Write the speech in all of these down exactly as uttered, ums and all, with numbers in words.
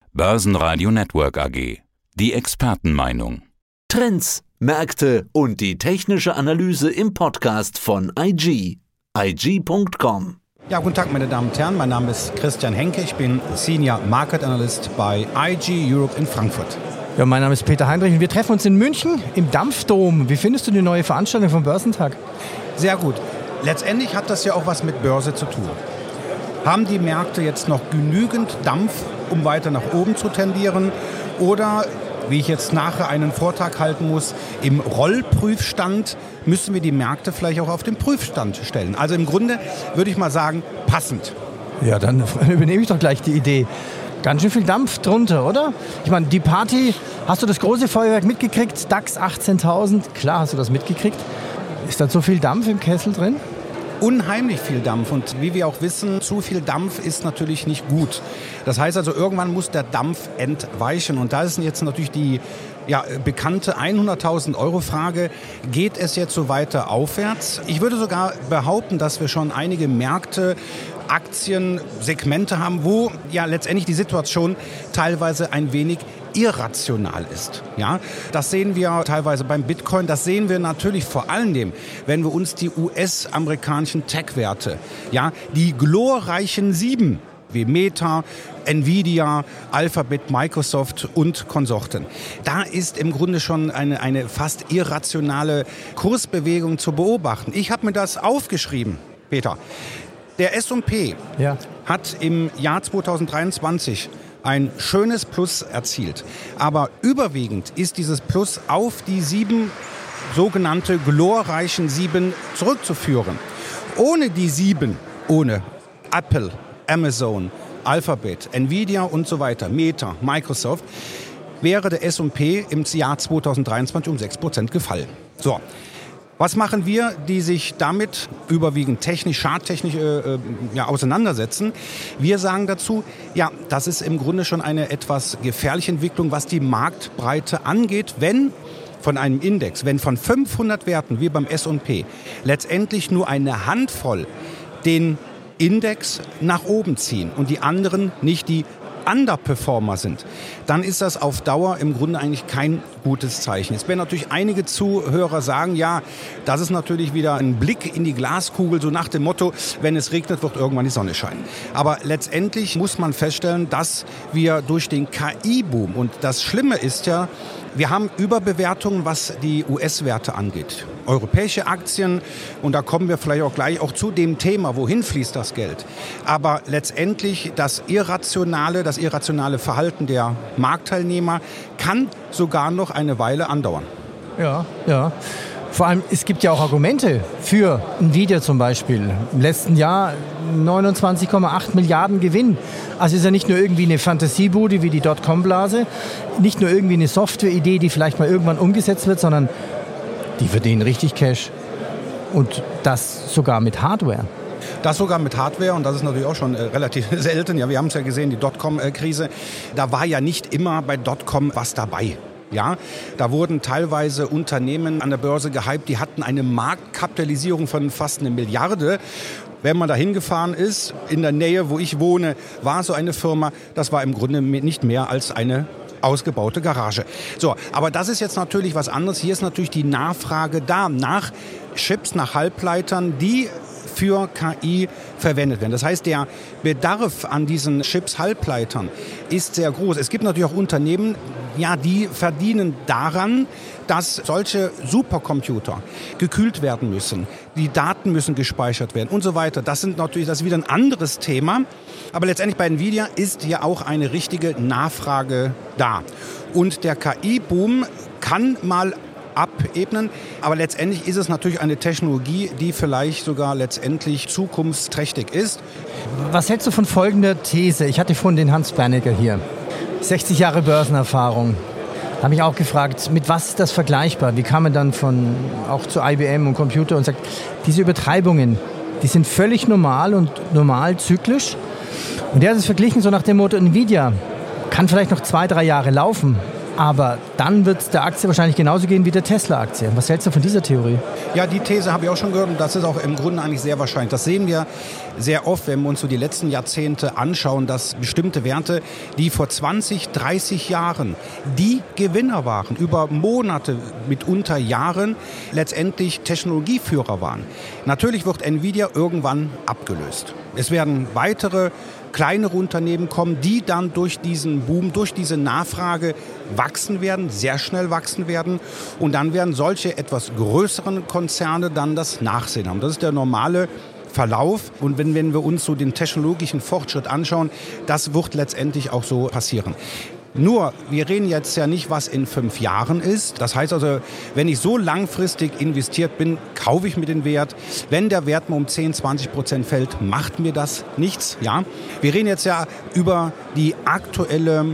Börsenradio Network A G. Die Expertenmeinung. Trends, Märkte und die technische Analyse im Podcast von I G. I G Punkt com. Ja, guten Tag, meine Damen und Herren. Mein Name ist Christian Henke. Ich bin Senior Market Analyst bei I G Europe in Frankfurt. Ja, mein Name ist Peter Heinrich und wir treffen uns in München im Dampfdom. Wie findest du die neue Veranstaltung vom Börsentag? Sehr gut. Letztendlich hat das ja auch was mit Börse zu tun. Haben die Märkte jetzt noch genügend Dampf, um weiter nach oben zu tendieren? Oder, wie ich jetzt nachher einen Vortrag halten muss, im Rollprüfstand müssen wir die Märkte vielleicht auch auf den Prüfstand stellen. Also im Grunde würde ich mal sagen, passend. Ja, dann übernehme ich doch gleich die Idee. Ganz schön viel Dampf drunter, oder? Ich meine, die Party, hast du das große Feuerwerk mitgekriegt? DAX achtzehntausend, klar hast du das mitgekriegt. Ist da so viel Dampf im Kessel drin? Unheimlich viel Dampf und wie wir auch wissen, zu viel Dampf ist natürlich nicht gut. Das heißt also, irgendwann muss der Dampf entweichen und da ist jetzt natürlich die ja, bekannte hunderttausend Euro Frage, geht es jetzt so weiter aufwärts? Ich würde sogar behaupten, dass wir schon einige Märkte, Aktien, Segmente haben, wo ja letztendlich die Situation teilweise ein wenig irrational ist. Ja, das sehen wir teilweise beim Bitcoin, das sehen wir natürlich vor allem, wenn wir uns die U S-amerikanischen Tech-Werte, ja, die glorreichen sieben, wie Meta, Nvidia, Alphabet, Microsoft und Konsorten. Da ist im Grunde schon eine, eine fast irrationale Kursbewegung zu beobachten. Ich habe mir das aufgeschrieben, Peter. Der S und P ja. hat im Jahr zweitausenddreiundzwanzig ein schönes Plus erzielt. Aber überwiegend ist dieses Plus auf die sieben sogenannte glorreichen sieben zurückzuführen. Ohne die sieben, ohne Apple, Amazon, Alphabet, Nvidia und so weiter, Meta, Microsoft, wäre der S und P im Jahr zweitausenddreiundzwanzig um sechs Prozent gefallen. So. Was machen wir, die sich damit überwiegend technisch, charttechnisch äh, ja, auseinandersetzen? Wir sagen dazu, ja, das ist im Grunde schon eine etwas gefährliche Entwicklung, was die Marktbreite angeht, wenn von einem Index, wenn von fünfhundert Werten wie beim S und P letztendlich nur eine Handvoll den Index nach oben ziehen und die anderen nicht die Underperformer sind, dann ist das auf Dauer im Grunde eigentlich kein gutes Zeichen. Jetzt werden natürlich einige Zuhörer sagen, ja, das ist natürlich wieder ein Blick in die Glaskugel, so nach dem Motto, wenn es regnet, wird irgendwann die Sonne scheinen. Aber letztendlich muss man feststellen, dass wir durch den K I-Boom, und das Schlimme ist ja, wir haben Überbewertungen, was die U S-Werte angeht. Europäische Aktien, und da kommen wir vielleicht auch gleich auch zu dem Thema, wohin fließt das Geld. Aber letztendlich das irrationale, das irrationale Verhalten der Marktteilnehmer kann sogar noch eine Weile andauern. Ja, ja. Vor allem, es gibt ja auch Argumente für Nvidia zum Beispiel. Im letzten Jahr neunundzwanzig Komma acht Milliarden Gewinn. Also ist ja nicht nur irgendwie eine Fantasiebude wie die Dotcom-Blase, nicht nur irgendwie eine Softwareidee, die vielleicht mal irgendwann umgesetzt wird, sondern die verdienen richtig Cash. Und das sogar mit Hardware. Das sogar mit Hardware, und das ist natürlich auch schon äh, relativ selten. Ja, wir haben es ja gesehen, die Dotcom-Krise. Da war ja nicht immer bei Dotcom was dabei. Ja, da wurden teilweise Unternehmen an der Börse gehypt, die hatten eine Marktkapitalisierung von fast eine Milliarde. Wenn man da hingefahren ist, in der Nähe, wo ich wohne, war so eine Firma, das war im Grunde nicht mehr als eine ausgebaute Garage. So, aber das ist jetzt natürlich was anderes. Hier ist natürlich die Nachfrage da nach Chips, nach Halbleitern, die für K I verwendet werden. Das heißt, der Bedarf an diesen Chips, Halbleitern ist sehr groß. Es gibt natürlich auch Unternehmen, ja, die verdienen daran, dass solche Supercomputer gekühlt werden müssen. Die Daten müssen gespeichert werden und so weiter. Das sind natürlich, das ist wieder ein anderes Thema. Aber letztendlich bei Nvidia ist hier auch eine richtige Nachfrage da. Und der K I-Boom kann mal abebnen. Aber letztendlich ist es natürlich eine Technologie, die vielleicht sogar letztendlich zukunftsträchtig ist. Was hältst du von folgender These? Ich hatte vorhin den Hans Bernecker hier. sechzig Jahre Börsenerfahrung. Da habe ich auch gefragt, mit was ist das vergleichbar? Wie kam man dann von auch zu I B M und Computer und sagt, diese Übertreibungen, die sind völlig normal und normal zyklisch. Und der hat es verglichen so nach dem Motto, Nvidia kann vielleicht noch zwei, drei Jahre laufen. Aber dann wird es der Aktie wahrscheinlich genauso gehen wie der Tesla-Aktie. Was hältst du von dieser Theorie? Ja, die These habe ich auch schon gehört und das ist auch im Grunde eigentlich sehr wahrscheinlich. Das sehen wir sehr oft, wenn wir uns so die letzten Jahrzehnte anschauen, dass bestimmte Werte, die vor zwanzig, dreißig Jahren die Gewinner waren, über Monate, mitunter Jahren, letztendlich Technologieführer waren. Natürlich wird Nvidia irgendwann abgelöst. Es werden weitere kleinere Unternehmen kommen, die dann durch diesen Boom, durch diese Nachfrage wachsen werden, sehr schnell wachsen werden. Und dann werden solche etwas größeren Konzerne dann das Nachsehen haben. Das ist der normale Verlauf. Und wenn, wenn wir uns so den technologischen Fortschritt anschauen, das wird letztendlich auch so passieren. Nur, wir reden jetzt ja nicht, was in fünf Jahren ist. Das heißt also, wenn ich so langfristig investiert bin, kaufe ich mir den Wert. Wenn der Wert mal um zehn, zwanzig Prozent fällt, macht mir das nichts. Ja? Wir reden jetzt ja über die aktuelle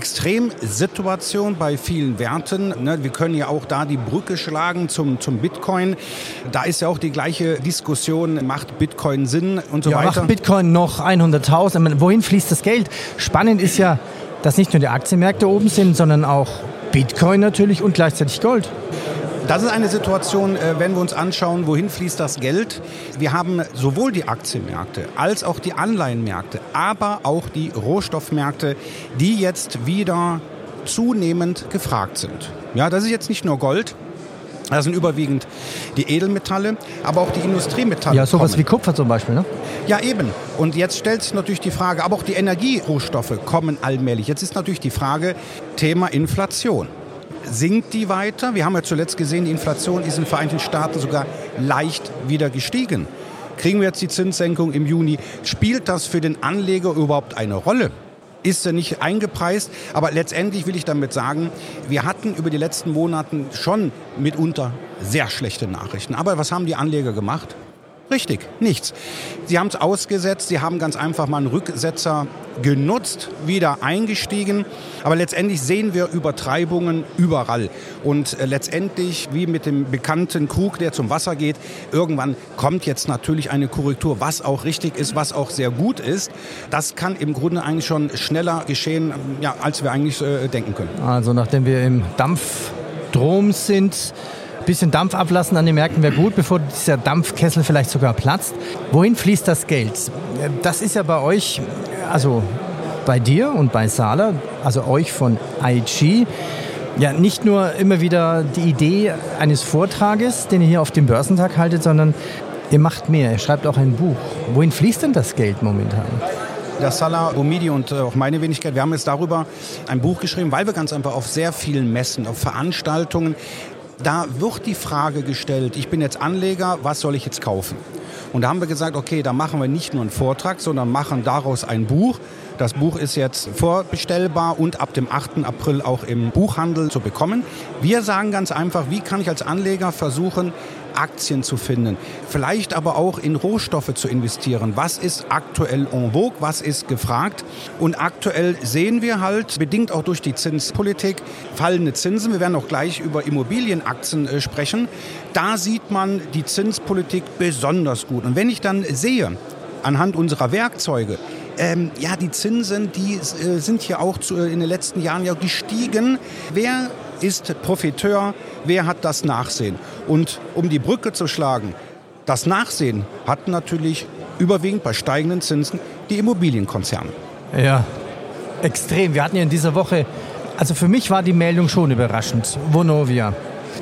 Extremsituation bei vielen Werten. Wir können ja auch da die Brücke schlagen zum, zum Bitcoin. Da ist ja auch die gleiche Diskussion, macht Bitcoin Sinn und so ja, weiter. Macht Bitcoin noch hunderttausend? Wohin fließt das Geld? Spannend ist ja, dass nicht nur die Aktienmärkte oben sind, sondern auch Bitcoin natürlich und gleichzeitig Gold. Das ist eine Situation, wenn wir uns anschauen, wohin fließt das Geld. Wir haben sowohl die Aktienmärkte als auch die Anleihenmärkte, aber auch die Rohstoffmärkte, die jetzt wieder zunehmend gefragt sind. Ja, das ist jetzt nicht nur Gold. Das sind überwiegend die Edelmetalle, aber auch die Industriemetalle. Ja, sowas kommen. Wie Kupfer zum Beispiel, ne? Ja, eben. Und jetzt stellt sich natürlich die Frage, aber auch die Energierohstoffe kommen allmählich. Jetzt ist natürlich die Frage, Thema Inflation. Sinkt die weiter? Wir haben ja zuletzt gesehen, die Inflation ist in den Vereinigten Staaten sogar leicht wieder gestiegen. Kriegen wir jetzt die Zinssenkung im Juni? Spielt das für den Anleger überhaupt eine Rolle? Ist er nicht eingepreist? Aber letztendlich will ich damit sagen, wir hatten über die letzten Monate schon mitunter sehr schlechte Nachrichten. Aber was haben die Anleger gemacht? Richtig, nichts. Sie haben es ausgesetzt, sie haben ganz einfach mal einen Rücksetzer genutzt, wieder eingestiegen. Aber letztendlich sehen wir Übertreibungen überall. Und äh, letztendlich, wie mit dem bekannten Krug, der zum Wasser geht, irgendwann kommt jetzt natürlich eine Korrektur, was auch richtig ist, was auch sehr gut ist. Das kann im Grunde eigentlich schon schneller geschehen, ja, als wir eigentlich äh, denken können. Also nachdem wir im Dampfstrom sind, bisschen Dampf ablassen an den Märkten wäre gut, bevor dieser Dampfkessel vielleicht sogar platzt. Wohin fließt das Geld? Das ist ja bei euch, also bei dir und bei Sala, also euch von I G, ja nicht nur immer wieder die Idee eines Vortrages, den ihr hier auf dem Börsentag haltet, sondern ihr macht mehr, ihr schreibt auch ein Buch. Wohin fließt denn das Geld momentan? Der Salah Boumidi und auch meine Wenigkeit, wir haben jetzt darüber ein Buch geschrieben, weil wir ganz einfach auf sehr vielen Messen, auf Veranstaltungen, da wird die Frage gestellt, ich bin jetzt Anleger, was soll ich jetzt kaufen? Und da haben wir gesagt, okay, da machen wir nicht nur einen Vortrag, sondern machen daraus ein Buch. Das Buch ist jetzt vorbestellbar und ab dem achten April auch im Buchhandel zu bekommen. Wir sagen ganz einfach, wie kann ich als Anleger versuchen, Aktien zu finden, vielleicht aber auch in Rohstoffe zu investieren. Was ist aktuell en vogue, was ist gefragt? Und aktuell sehen wir halt, bedingt auch durch die Zinspolitik, fallende Zinsen. Wir werden auch gleich über Immobilienaktien äh, sprechen. Da sieht man die Zinspolitik besonders gut. Und wenn ich dann sehe, anhand unserer Werkzeuge, ähm, ja, die Zinsen, die äh, sind hier auch zu, äh, in den letzten Jahren ja gestiegen. Wer ist Profiteur? Wer hat das Nachsehen? Und um die Brücke zu schlagen, das Nachsehen hatten natürlich überwiegend bei steigenden Zinsen die Immobilienkonzerne. Ja, extrem. Wir hatten ja in dieser Woche, also für mich war die Meldung schon überraschend, Vonovia.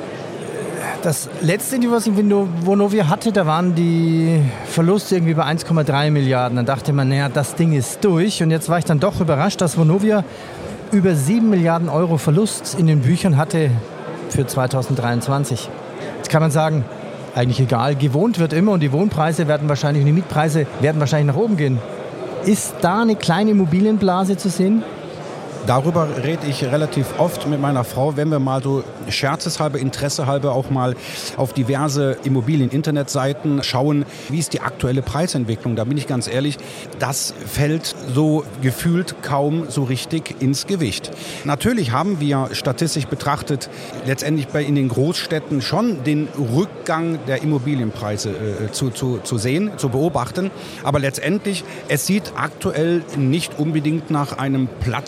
Das letzte Interview, was ich mit Vonovia hatte, da waren die Verluste irgendwie bei eins Komma drei Milliarden. Dann dachte man, naja, das Ding ist durch. Und jetzt war ich dann doch überrascht, dass Vonovia über sieben Milliarden Euro Verlust in den Büchern hatte für zweitausenddreiundzwanzig. Jetzt kann man sagen, eigentlich egal, gewohnt wird immer und die Wohnpreise werden wahrscheinlich und die Mietpreise werden wahrscheinlich nach oben gehen. Ist da eine kleine Immobilienblase zu sehen? Darüber rede ich relativ oft mit meiner Frau, wenn wir mal so scherzeshalber, interessehalber auch mal auf diverse Immobilien-Internetseiten schauen, wie ist die aktuelle Preisentwicklung. Da bin ich ganz ehrlich, das fällt so gefühlt kaum so richtig ins Gewicht. Natürlich haben wir statistisch betrachtet letztendlich bei in den Großstädten schon den Rückgang der Immobilienpreise äh, zu, zu, zu sehen, zu beobachten. Aber letztendlich, es sieht aktuell nicht unbedingt nach einem Platzen der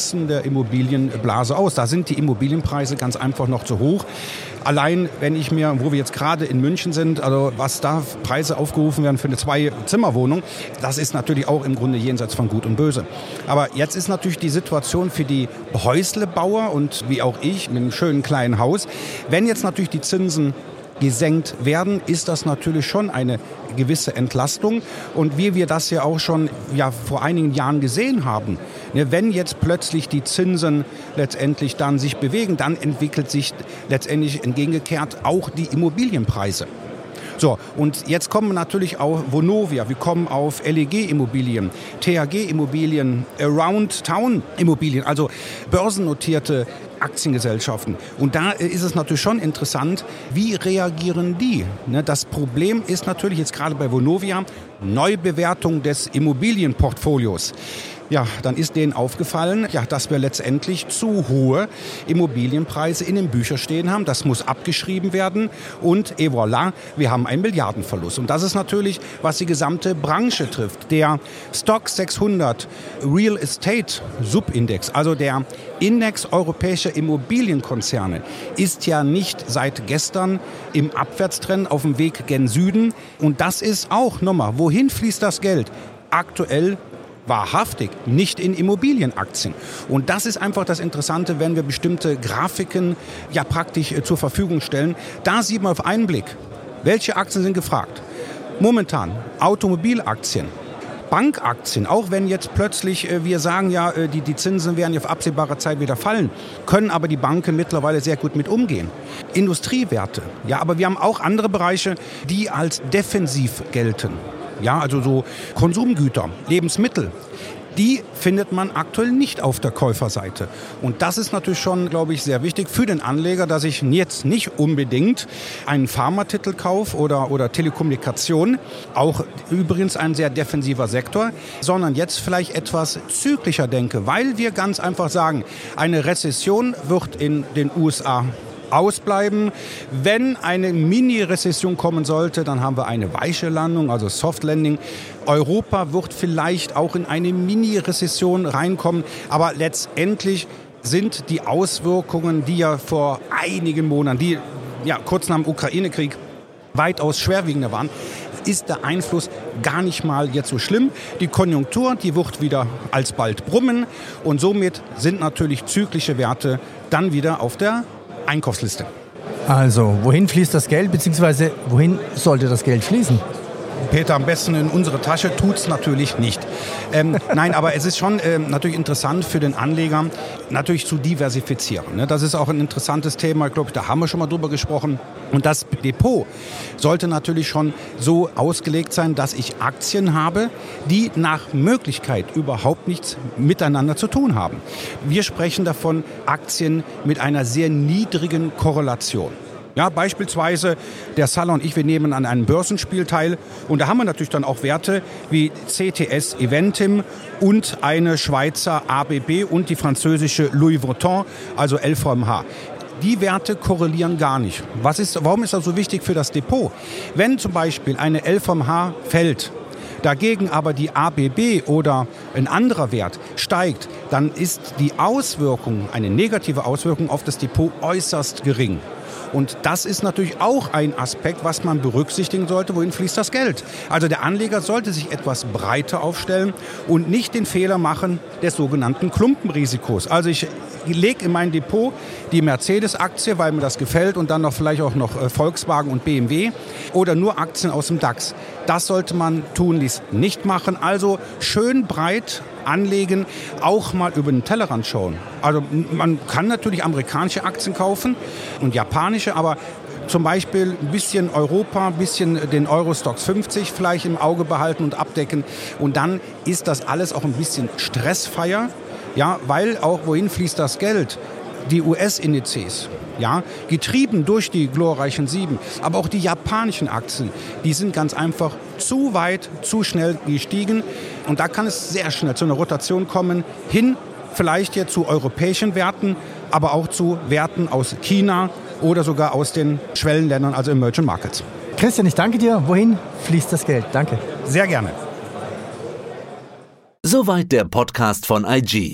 Immobilienblase aus. Da sind die Immobilienpreise ganz einfach noch zu hoch. Allein, wenn ich mir, wo wir jetzt gerade in München sind, also was da Preise aufgerufen werden für eine Zwei-Zimmer-Wohnung, das ist natürlich auch im Grunde jenseits von Gut und Böse. Aber jetzt ist natürlich die Situation für die Häuslebauer und wie auch ich mit einem schönen kleinen Haus, wenn jetzt natürlich die Zinsen gesenkt werden, ist das natürlich schon eine gewisse Entlastung. Und wie wir das ja auch schon ja, vor einigen Jahren gesehen haben, ne, wenn jetzt plötzlich die Zinsen letztendlich dann sich bewegen, dann entwickelt sich letztendlich entgegengekehrt auch die Immobilienpreise. So, und jetzt kommen wir natürlich auf Vonovia, wir kommen auf L E G-Immobilien, T H G-Immobilien, Around-Town-Immobilien, also börsennotierte Aktiengesellschaften. Und da ist es natürlich schon interessant, wie reagieren die? Das Problem ist natürlich jetzt gerade bei Vonovia Neubewertung des Immobilienportfolios. Ja, dann ist denen aufgefallen, ja, dass wir letztendlich zu hohe Immobilienpreise in den Büchern stehen haben. Das muss abgeschrieben werden und et voilà, wir haben einen Milliardenverlust. Und das ist natürlich, was die gesamte Branche trifft. Der Stock sechshundert Real Estate Subindex, also der Index europäischer Immobilienkonzerne, ist ja nicht seit gestern im Abwärtstrend auf dem Weg gen Süden. Und das ist auch nochmal, wohin fließt das Geld? Aktuell wahrhaftig nicht in Immobilienaktien. Und das ist einfach das Interessante, wenn wir bestimmte Grafiken ja praktisch äh, zur Verfügung stellen. Da sieht man auf einen Blick, welche Aktien sind gefragt. Momentan Automobilaktien, Bankaktien, auch wenn jetzt plötzlich äh, wir sagen, ja, äh, die, die Zinsen werden ja auf absehbare Zeit wieder fallen, können aber die Banken mittlerweile sehr gut mit umgehen. Industriewerte, ja, aber wir haben auch andere Bereiche, die als defensiv gelten. Ja, also so Konsumgüter, Lebensmittel, die findet man aktuell nicht auf der Käuferseite. Und das ist natürlich schon, glaube ich, sehr wichtig für den Anleger, dass ich jetzt nicht unbedingt einen Pharmatitel kaufe oder, oder Telekommunikation, auch übrigens ein sehr defensiver Sektor, sondern jetzt vielleicht etwas zyklischer denke, weil wir ganz einfach sagen, eine Rezession wird in den U S A ausbleiben. Wenn eine Mini-Rezession kommen sollte, dann haben wir eine weiche Landung, also Soft Landing. Europa wird vielleicht auch in eine Mini-Rezession reinkommen, aber letztendlich sind die Auswirkungen, die ja vor einigen Monaten, die ja kurz nach dem Ukraine-Krieg weitaus schwerwiegender waren, ist der Einfluss gar nicht mal jetzt so schlimm. Die Konjunktur, die wird wieder alsbald brummen und somit sind natürlich zyklische Werte dann wieder auf der Einkaufsliste. Also, wohin fließt das Geld, beziehungsweise wohin sollte das Geld fließen? Peter, am besten in unsere Tasche tut's natürlich nicht. Ähm, nein, aber es ist schon ähm, natürlich interessant für den Anleger, natürlich zu diversifizieren. Ne? Das ist auch ein interessantes Thema, ich glaube, da haben wir schon mal drüber gesprochen. Und das Depot sollte natürlich schon so ausgelegt sein, dass ich Aktien habe, die nach Möglichkeit überhaupt nichts miteinander zu tun haben. Wir sprechen davon Aktien mit einer sehr niedrigen Korrelation. Ja, beispielsweise der Salah und ich, wir nehmen an einem Börsenspiel teil und da haben wir natürlich dann auch Werte wie C T S Eventim und eine Schweizer A B B und die französische Louis Vuitton, also L V M H. Die Werte korrelieren gar nicht. Was ist, warum ist das so wichtig für das Depot? Wenn zum Beispiel eine L V M H fällt, dagegen aber die A B B oder ein anderer Wert steigt, dann ist die Auswirkung, eine negative Auswirkung auf das Depot äußerst gering. Und das ist natürlich auch ein Aspekt, was man berücksichtigen sollte, wohin fließt das Geld. Also der Anleger sollte sich etwas breiter aufstellen und nicht den Fehler machen des sogenannten Klumpenrisikos. Also ich lege in mein Depot die Mercedes-Aktie, weil mir das gefällt und dann noch vielleicht auch noch Volkswagen und B M W oder nur Aktien aus dem DAX. Das sollte man tunlichst nicht machen. Also schön breit anlegen, auch mal über den Tellerrand schauen. Also man kann natürlich amerikanische Aktien kaufen und japanische, aber zum Beispiel ein bisschen Europa, ein bisschen den Eurostoxx fünfzig vielleicht im Auge behalten und abdecken. Und dann ist das alles auch ein bisschen stressfreier, ja, weil auch wohin fließt das Geld? Die U S-Indizes, ja, getrieben durch die glorreichen Sieben, aber auch die japanischen Aktien, die sind ganz einfach zu weit, zu schnell gestiegen. Und da kann es sehr schnell zu einer Rotation kommen, hin vielleicht jetzt zu europäischen Werten, aber auch zu Werten aus China oder sogar aus den Schwellenländern, also Emerging Markets. Christian, ich danke dir. Wohin fließt das Geld? Danke. Sehr gerne. Soweit der Podcast von I G.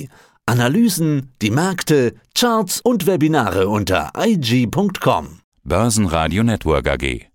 Analysen, die Märkte, Charts und Webinare unter i g punkt com. Börsenradio Network A G.